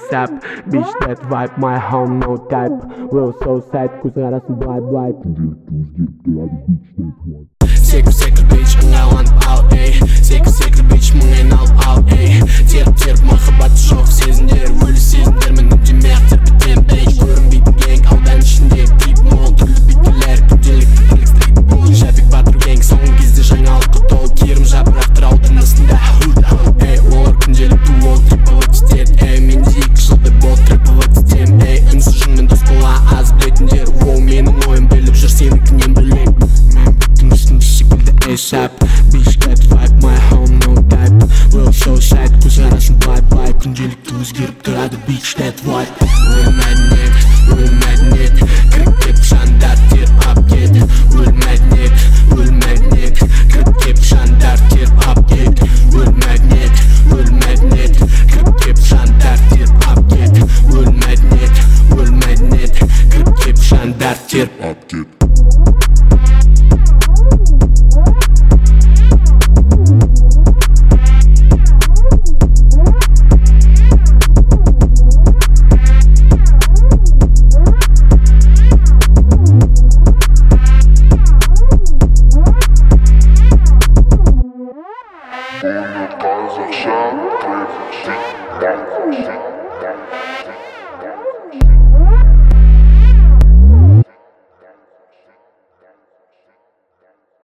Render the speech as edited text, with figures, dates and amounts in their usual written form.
ASAP. Bitch that vibe, my home no type. Will so sad, көзің арасын былай Секір bitch, ыңғайланып ал, ей. Секір bitch, мың айналып ал, ей. Теріп махаббаты жоқ сезімдер, өлі сезімдер. Мен үндемей-ақ терпетем, bitch. Көрінбейтін гэнг, аудан ішінде тип мол. Түрлі биттелер, күнделікті тірлік стрит бол. Шәпик батыр гэнг, соңғы кезде жаңалыққа толы. Киірім жапырақтар аудың астында, ей. Олар күнделікті ол триповать етеді, ей. Менде 2 жылдай бол триповать етем, ей. Үнсіз жыңмен дос бола аз білетіндер, оу. Менің ойым біліп жүр сенікінен бөлек. ASAP, bitch that vibe, my home no type. Will so sad, көз арасын былай күнделікті өзгеріп тұрады, bitch that vibe. Өл мәдениет, кіріп кеп жандар теріп ап кет. Өл мәдениет, кіріп кеп жандар теріп ап кет. Өл мәдениет, кіріп кеп жандар теріп ап кет. Өл мәдениет, кіріп кеп жандар теріп ап кет. Casa, chave, preto, sim,